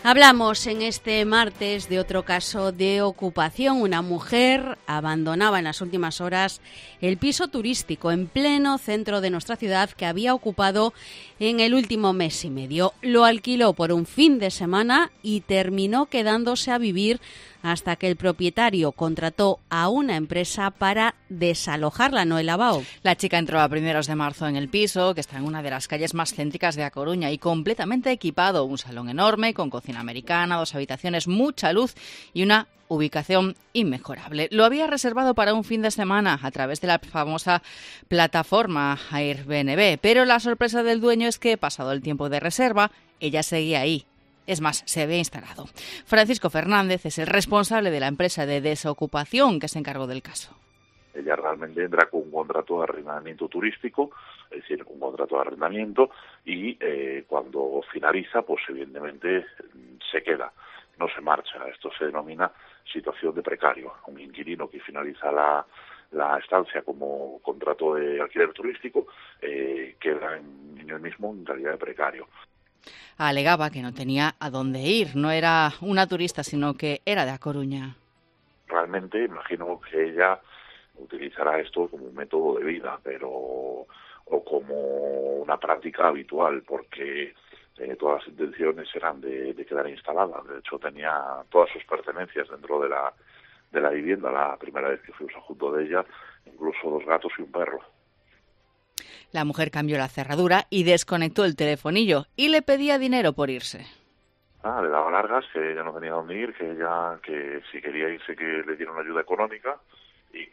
Hablamos en este martes de otro caso de ocupación. Una mujer abandonaba en las últimas horas el piso turístico en pleno centro de nuestra ciudad que había ocupado en el último mes y medio. Lo alquiló por un fin de semana y terminó quedándose a vivir hasta que el propietario contrató a una empresa para desalojarla, Noela Bao. La chica entró a primeros de marzo en el piso, que está en una de las calles más céntricas de A Coruña, y completamente equipado. Un salón enorme con cocina americana, 2 habitaciones, mucha luz y una ubicación inmejorable. Lo había reservado para un fin de semana a través de la famosa plataforma Airbnb, pero la sorpresa del dueño es que, pasado el tiempo de reserva, ella seguía ahí. Es más, se había instalado. Francisco Fernández es el responsable de la empresa de desocupación que se encargó del caso. Ella realmente entra con un contrato de arrendamiento turístico, es decir, un contrato de arrendamiento, y cuando finaliza, pues evidentemente se queda, no se marcha. Esto se denomina situación de precario. Un inquilino que finaliza la estancia como contrato de alquiler turístico queda en él mismo en calidad de precario. Alegaba que no tenía a dónde ir, no era una turista, sino que era de A Coruña. Realmente imagino que ella utilizará esto como un método de vida, o como una práctica habitual, porque todas las intenciones eran de quedar instalada. De hecho, tenía todas sus pertenencias dentro de la vivienda la primera vez que fuimos junto de ella, incluso 2 gatos y un perro. La mujer cambió la cerradura y desconectó el telefonillo y le pedía dinero por irse. Le daba largas, que ella no tenía dónde ir, que si quería irse que le dieran una ayuda económica y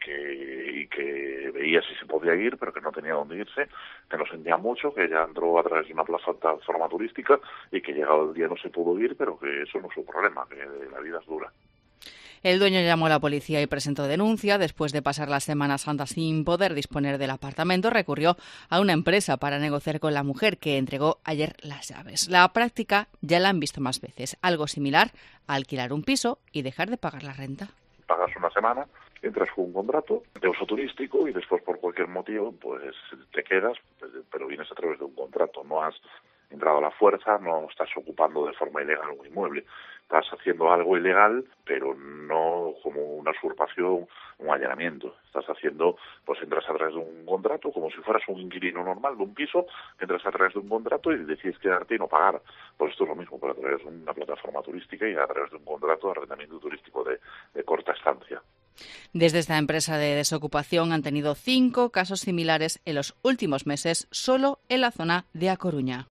que veía si se podía ir, pero que no tenía dónde irse, que no sentía mucho, que ella entró a través de una plataforma turística y que llegado el día no se pudo ir, pero que eso no es su problema, que la vida es dura. El dueño llamó a la policía y presentó denuncia. Después de pasar la Semana Santa sin poder disponer del apartamento, recurrió a una empresa para negociar con la mujer, que entregó ayer las llaves. La práctica ya la han visto más veces, algo similar a alquilar un piso y dejar de pagar la renta. Pagas una semana, entras con un contrato de uso turístico y después por cualquier motivo pues te quedas, pero vienes a través de un contrato. No has entrado a la fuerza, no estás ocupando de forma ilegal un inmueble. Estás haciendo algo ilegal, pero no como una usurpación, un allanamiento. Estás haciendo, pues entras a través de un contrato, como si fueras un inquilino normal de un piso, entras a través de un contrato y decides quedarte y no pagar. Pues esto es lo mismo, pero a través de una plataforma turística y a través de un contrato de arrendamiento turístico de corta estancia. Desde esta empresa de desocupación han tenido 5 casos similares en los últimos meses, solo en la zona de A Coruña.